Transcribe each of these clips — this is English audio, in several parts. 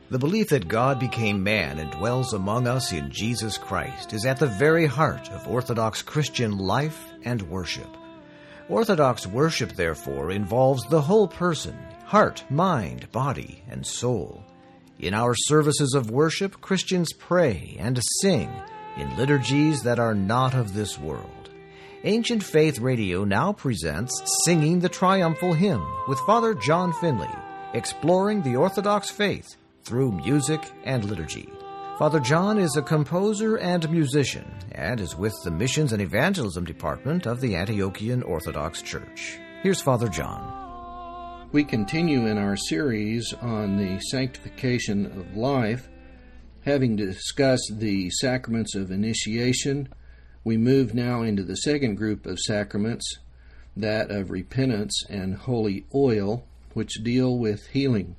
The belief that God became man and dwells among us in Jesus Christ is at the very heart of Orthodox Christian life and worship. Orthodox worship, therefore, involves the whole person, heart, mind, body, and soul. In our services of worship, Christians pray and sing in liturgies that are not of this world. Ancient Faith Radio now presents Singing the Triumphal Hymn with Father John Finley, exploring the Orthodox faith through music and liturgy. Father John is a composer and musician and is with the Missions and Evangelism Department of the Antiochian Orthodox Church. Here's Father John. We continue in our series on the sanctification of life. Having discussed the sacraments of initiation, we move now into the second group of sacraments, that of repentance and holy oil, which deal with healing.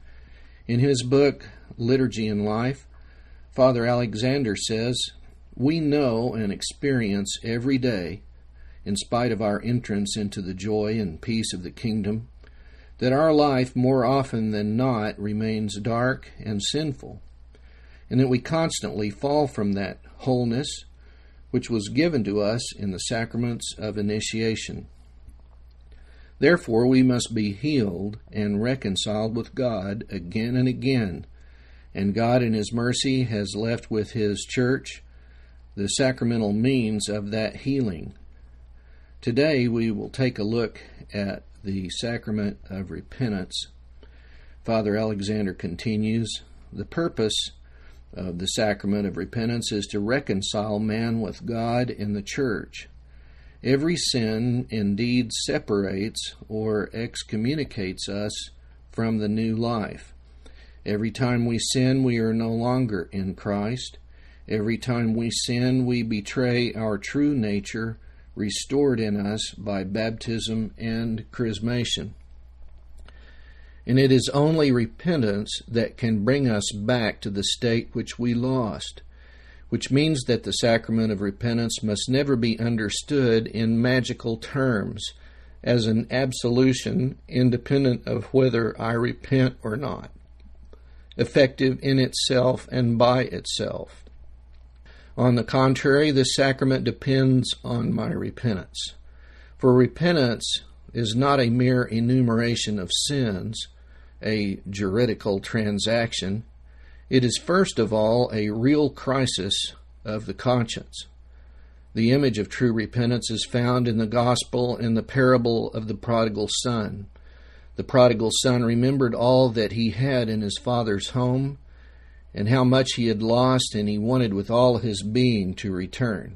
In his book, Liturgy and Life, Father Alexander says, "We know and experience every day, in spite of our entrance into the joy and peace of the kingdom, that our life more often than not remains dark and sinful, and that we constantly fall from that wholeness which was given to us in the sacraments of initiation. Therefore, we must be healed and reconciled with God again and again, and God in His mercy has left with His church the sacramental means of that healing. Today, we will take a look at the sacrament of repentance." Father Alexander continues, "The purpose of the sacrament of repentance is to reconcile man with God and the church. Every sin indeed separates or excommunicates us from the new life. Every time we sin, we are no longer in Christ. Every time we sin, we betray our true nature, restored in us by baptism and chrismation. And it is only repentance that can bring us back to the state which we lost, which means that the sacrament of repentance must never be understood in magical terms, as an absolution independent of whether I repent or not, effective in itself and by itself. On the contrary, this sacrament depends on my repentance. For repentance is not a mere enumeration of sins, a juridical transaction. It is first of all a real crisis of the conscience. The image of true repentance is found in the gospel in the parable of the prodigal son. The prodigal son remembered all that he had in his father's home and how much he had lost, and he wanted with all his being to return.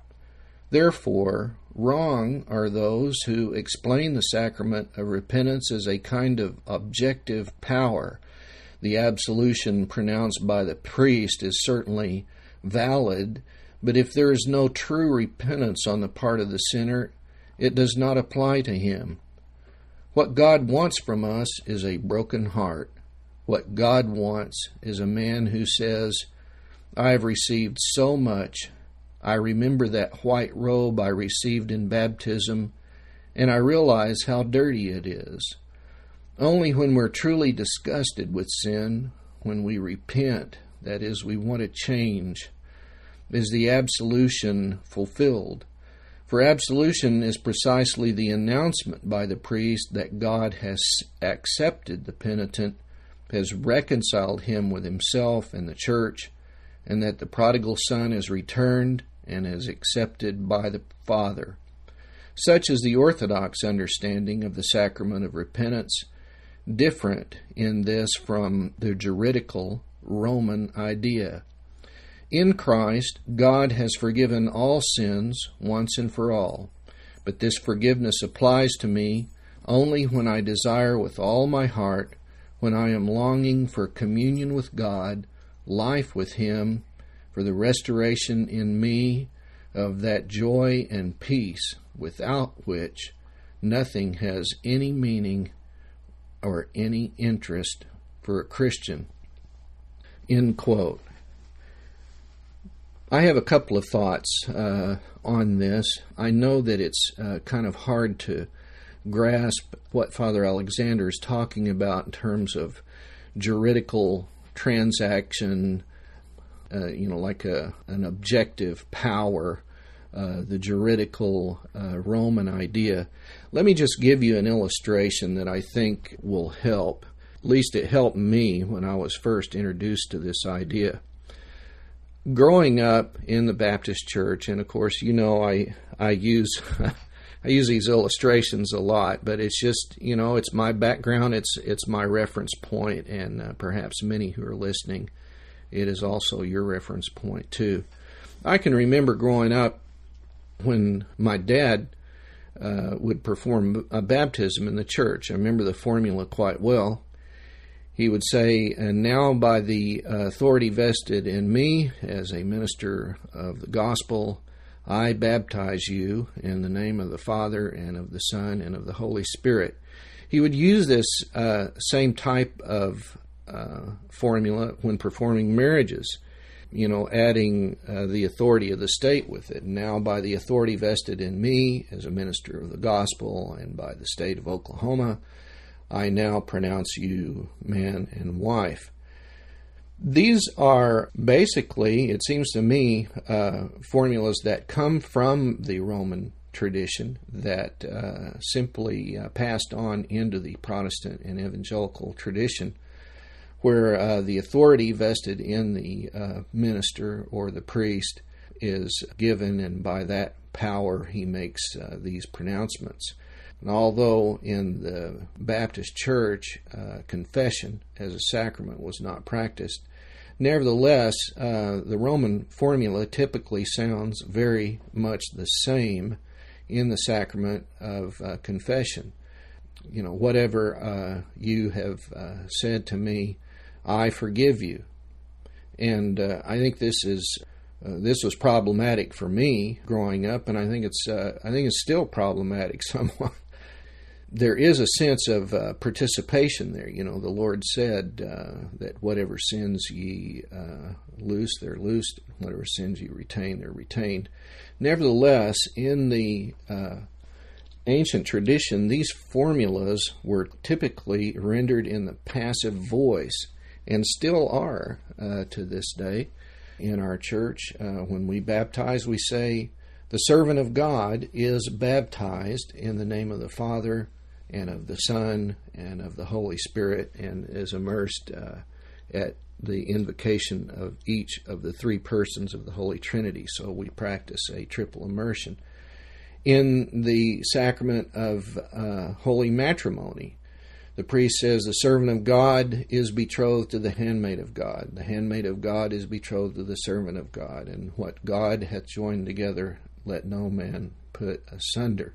Therefore, wrong are those who explain the sacrament of repentance as a kind of objective power. The absolution pronounced by the priest is certainly valid, but if there is no true repentance on the part of the sinner, it does not apply to him. What God wants from us is a broken heart. What God wants is a man who says, I have received so much. I remember that white robe I received in baptism, and I realize how dirty it is. Only when we're truly disgusted with sin, when we repent, that is, we want to change, is the absolution fulfilled. For absolution is precisely the announcement by the priest that God has accepted the penitent, has reconciled him with himself and the church, and that the prodigal son is returned and is accepted by the Father. Such is the Orthodox understanding of the sacrament of repentance, different in this from the juridical Roman idea. In Christ, God has forgiven all sins once and for all, but this forgiveness applies to me only when I desire with all my heart, when I am longing for communion with God, life with Him, for the restoration in me of that joy and peace without which nothing has any meaning or any interest for a Christian." End quote. I have a couple of thoughts on this. I know that it's kind of hard to grasp what Father Alexander is talking about in terms of juridical transaction, like an objective power, the juridical Roman idea. Let me just give you an illustration that I think will help. At least it helped me when I was first introduced to this idea. Growing up in the Baptist church, and of course, I use I use these illustrations a lot, but it's just, it's my background, it's my reference point, and perhaps many who are listening, it is also your reference point too. I can remember growing up when my dad would perform a baptism in the church. I remember the formula quite well. He would say, "And now by the authority vested in me as a minister of the gospel, I baptize you in the name of the Father and of the Son and of the Holy Spirit." He would use this same type of formula when performing marriages, adding the authority of the state with it. "Now by the authority vested in me as a minister of the gospel and by the state of Oklahoma, I now pronounce you man and wife." These are basically, it seems to me, formulas that come from the Roman tradition that simply passed on into the Protestant and evangelical tradition, where the authority vested in the minister or the priest is given, and by that power he makes these pronouncements. And although in the Baptist Church confession as a sacrament was not practiced, nevertheless the Roman formula typically sounds very much the same in the sacrament of confession. Whatever you have said to me, I forgive you. And I think this was problematic for me growing up, and I think it's still problematic somewhat. There is a sense of participation there. The Lord said that whatever sins ye loose, they're loosed; whatever sins ye retain, they're retained. Nevertheless, in the ancient tradition, these formulas were typically rendered in the passive voice, and still are to this day. In our church, when we baptize, we say, "The servant of God is baptized in the name of the Father and of the Son and of the Holy Spirit," and is immersed at the invocation of each of the three persons of the Holy Trinity. So we practice a triple immersion. In the sacrament of holy matrimony, the priest says, "The servant of God is betrothed to the handmaid of God. The handmaid of God is betrothed to the servant of God. And what God hath joined together, let no man put asunder."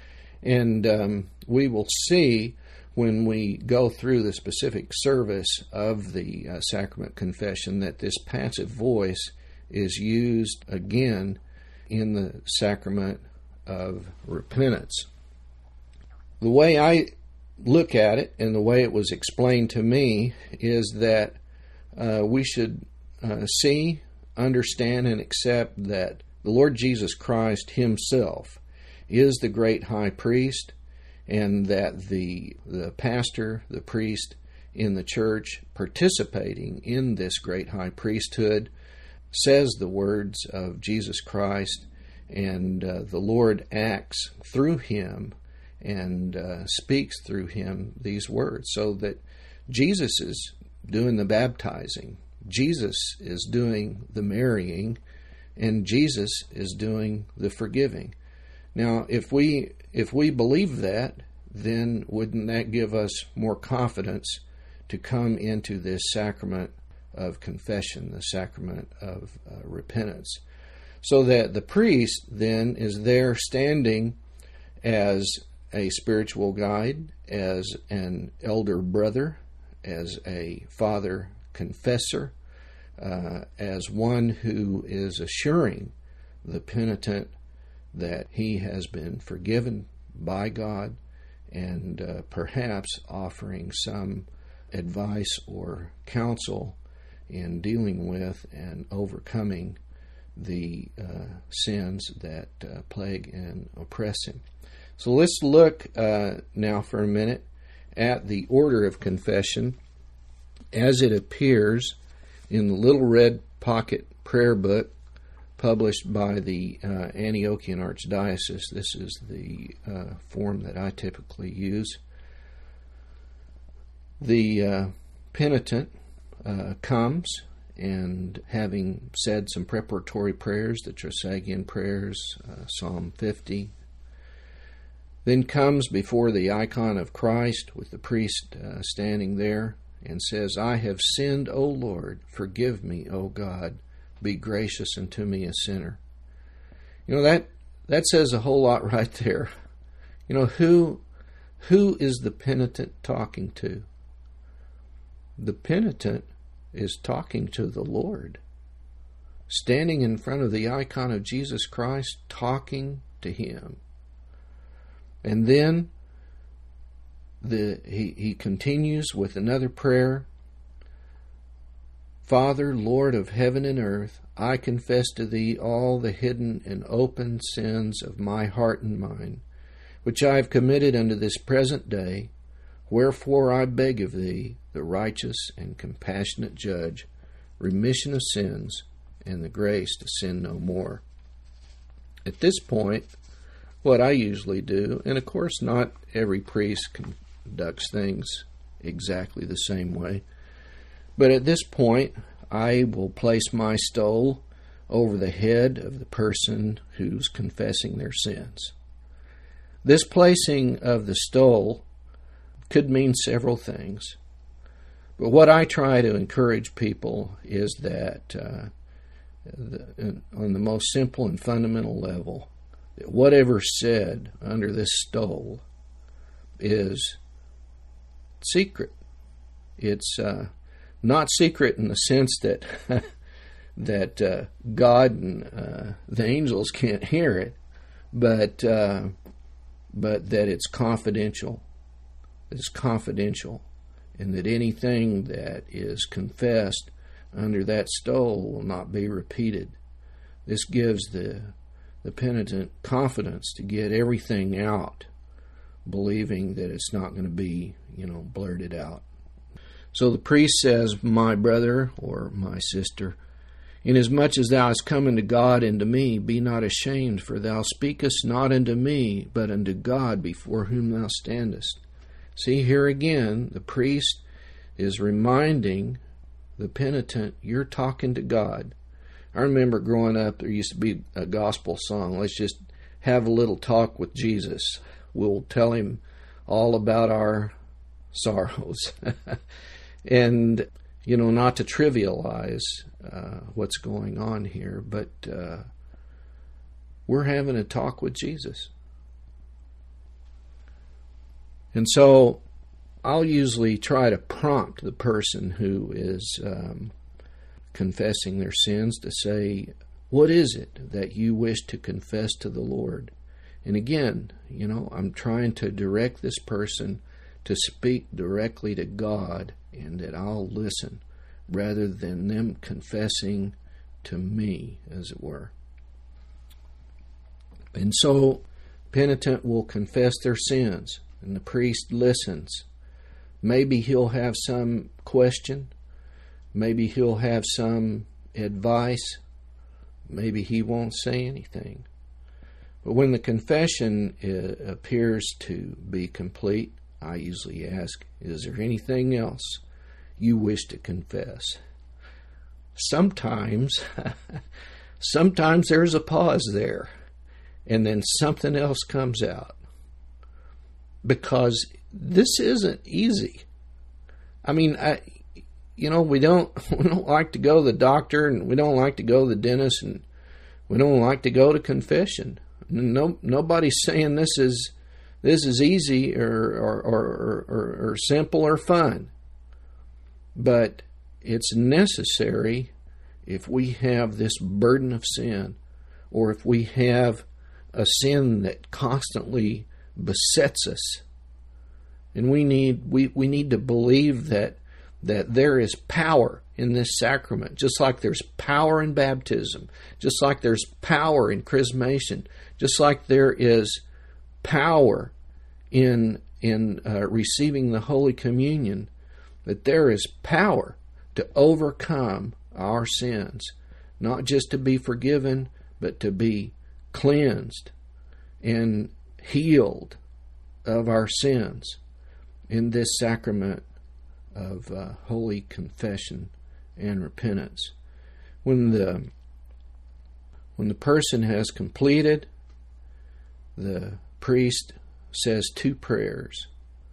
And we will see when we go through the specific service of the sacrament confession that this passive voice is used again in the sacrament of repentance. The way I look at it, and the way it was explained to me, is that we should see, understand, and accept that the Lord Jesus Christ himself is the great high priest, and that the pastor, the priest in the church participating in this great high priesthood says the words of Jesus Christ, and the Lord acts through him and speaks through him these words, so that Jesus is doing the baptizing, Jesus is doing the marrying, and Jesus is doing the forgiving. Now, if we believe that, then wouldn't that give us more confidence to come into this sacrament of confession, the sacrament of repentance? So that the priest then is there standing as a spiritual guide, as an elder brother, as a father confessor, as one who is assuring the penitent that he has been forgiven by God, and perhaps offering some advice or counsel in dealing with and overcoming the sins that plague and oppress him. So let's look now for a minute at the order of confession as it appears in the Little Red Pocket Prayer Book published by the Antiochian Archdiocese. This is the form that I typically use. The penitent comes, and having said some preparatory prayers, the Trisagion prayers, Psalm 50, then comes before the icon of Christ with the priest standing there and says, "I have sinned, O Lord, forgive me, O God, be gracious unto me, a sinner." You know, that says a whole lot right there. You know, who is the penitent talking to? The penitent is talking to the Lord, standing in front of the icon of Jesus Christ, talking to Him. And then he continues with another prayer. "Father, Lord of heaven and earth, I confess to Thee all the hidden and open sins of my heart and mind, which I have committed unto this present day. Wherefore I beg of Thee, the righteous and compassionate Judge, remission of sins and the grace to sin no more." At this point, what I usually do, and of course not every priest conducts things exactly the same way, but at this point I will place my stole over the head of the person who's confessing their sins. This placing of the stole could mean several things, but what I try to encourage people is that on the most simple and fundamental level, that whatever's said under this stole is secret. It's not secret in the sense that that God and the angels can't hear it, but that it's confidential. It's confidential, and that anything that is confessed under that stole will not be repeated. This gives the penitent confidence to get everything out, believing that it's not going to be, blurted out. So the priest says, "My brother," or "my sister, inasmuch as thou hast come unto God and to me, be not ashamed, for thou speakest not unto me, but unto God before whom thou standest." See, here again, the priest is reminding the penitent, you're talking to God. I remember growing up, there used to be a gospel song, "Let's just have a little talk with Jesus. We'll tell Him all about our sorrows." And, not to trivialize what's going on here, but we're having a talk with Jesus. And so I'll usually try to prompt the person who is confessing their sins to say, "What is it that you wish to confess to the Lord?" And again, I'm trying to direct this person to speak directly to God, and that I'll listen rather than them confessing to me, as it were. And so penitent will confess their sins, and the priest listens. Maybe he'll have some question. Maybe he'll have some advice. Maybe he won't say anything. But when the confession appears to be complete, I usually ask, "Is there anything else you wish to confess?" Sometimes there's a pause there, and then something else comes out. Because this isn't easy. I mean, we don't like to go to the doctor, and we don't like to go to the dentist, and we don't like to go to confession. Nobody's saying this is easy or simple or fun. But it's necessary if we have this burden of sin, or if we have a sin that constantly besets us. And we need to believe that there is power in this sacrament, just like there's power in baptism, just like there's power in chrismation, just like there is power in receiving the Holy Communion, that there is power to overcome our sins, not just to be forgiven, but to be cleansed and healed of our sins in this sacrament of holy confession and repentance. When the person has completed, the priest says two prayers.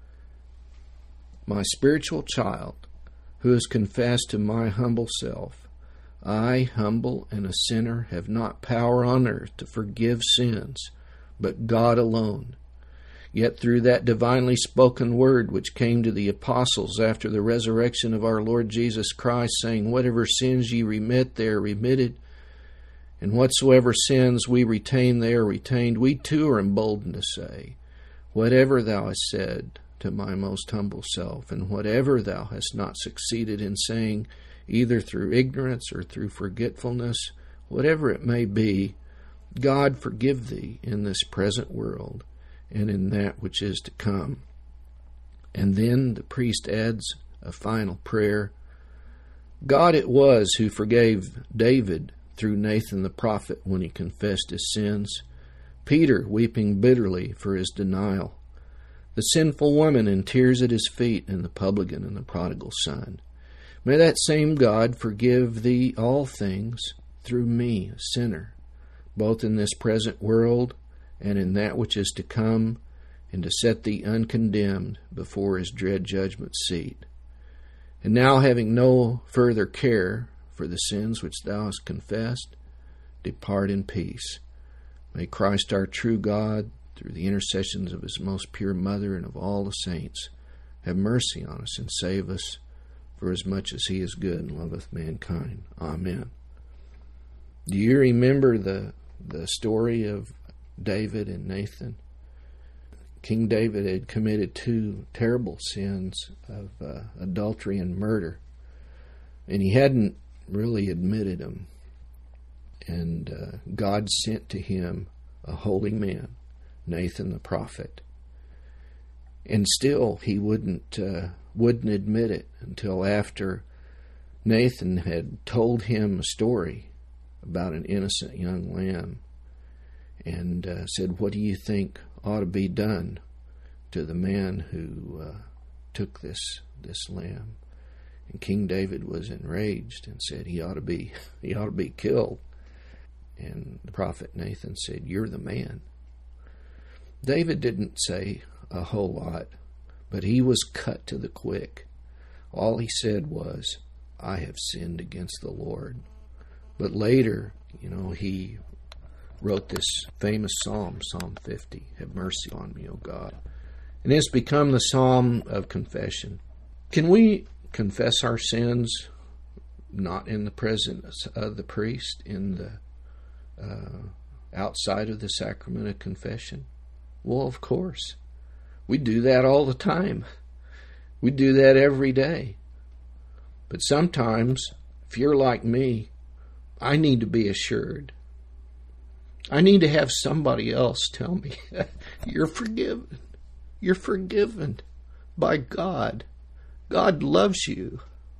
My spiritual child, who has confessed to my humble self, I, humble and a sinner, have not power on earth to forgive sins, but God alone. Yet through that divinely spoken word which came to the apostles after the resurrection of our Lord Jesus Christ, saying, whatever sins ye remit, they are remitted, and whatsoever sins we retain, they are retained, we too are emboldened to say, whatever thou hast said to my most humble self, and whatever thou hast not succeeded in saying, either through ignorance or through forgetfulness, whatever it may be, God forgive thee in this present world and in that which is to come. And then the priest adds a final prayer. God it was who forgave David through Nathan the prophet when he confessed his sins, Peter weeping bitterly for his denial, the sinful woman in tears at his feet, and the publican and the prodigal son. May that same God forgive thee all things through me, a sinner, both in this present world and in that which is to come, and to set thee uncondemned before his dread judgment seat. And now, having no further care for the sins which thou hast confessed, depart in peace. May Christ our true God, through the intercessions of his most pure mother and of all the saints, have mercy on us and save us, for as much as he is good and loveth mankind. Amen. Do you remember the story of David and Nathan? King David had committed two terrible sins of adultery and murder, and he hadn't really admitted them. And God sent to him a holy man, Nathan the prophet, and still he wouldn't admit it until after Nathan had told him a story about an innocent young lamb, and said, what do you think ought to be done to the man who took this lamb? And King David was enraged and said he ought to be killed. And the prophet Nathan said, you're the man. David didn't say a whole lot, but he was cut to the quick. All he said was, I have sinned against the Lord. But later, he wrote this famous psalm, Psalm 50, have mercy on me, O God. And it's become the psalm of confession. Can we confess our sins not in the presence of the priest, in the outside of the sacrament of confession? Well, of course. We do that all the time. We do that every day. But sometimes, if you're like me, I need to be assured. I need to have somebody else tell me, you're forgiven. You're forgiven by God. God loves you.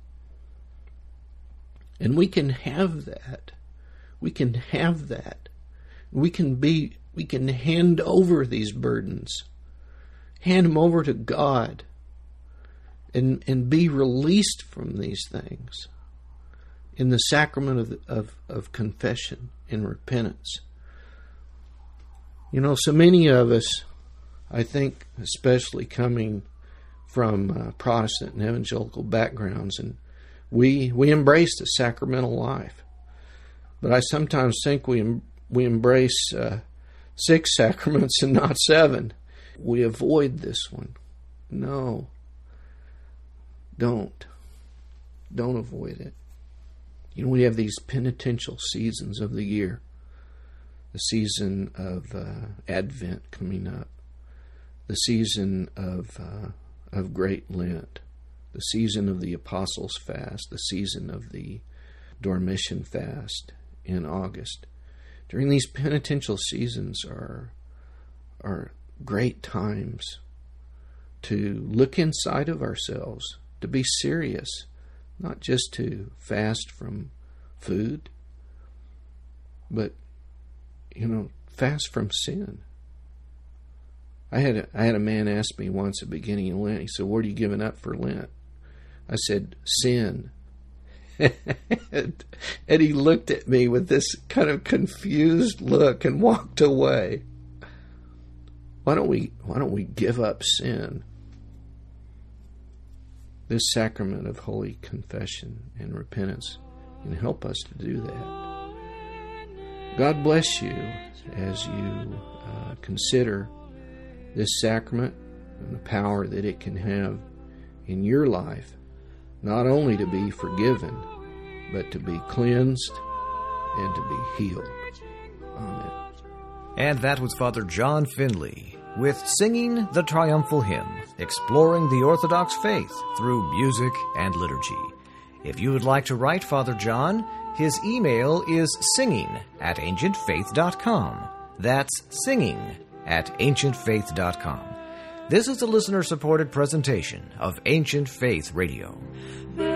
And we can have that. We can have that. We can hand over these burdens. Hand them over to God. And be released from these things in the sacrament of confession and repentance. So many of us, I think, especially coming from Protestant and evangelical backgrounds, and we embrace the sacramental life. But I sometimes think we embrace 6 sacraments and not 7. We avoid this one. No. Don't avoid it. We have these penitential seasons of the year. The season of Advent coming up. The season of Great Lent. The season of the Apostles' Fast. The season of the Dormition Fast in August. During these penitential seasons are great times to look inside of ourselves, to be serious, not just to fast from food, but, fast from sin. I had a man ask me once at the beginning of Lent, he said, "What are you giving up for Lent?" I said, "Sin." And he looked at me with this kind of confused look and walked away. Why don't we give up sin? This sacrament of holy confession and repentance can help us to do that. God bless you as you consider this sacrament and the power that it can have in your life, not only to be forgiven, but to be cleansed and to be healed. Amen. And that was Father John Finley with Singing the Triumphal Hymn, exploring the Orthodox faith through music and liturgy. If you would like to write Father John, his email is singing@ancientfaith.com. That's singing@ancientfaith.com. This is a listener-supported presentation of Ancient Faith Radio.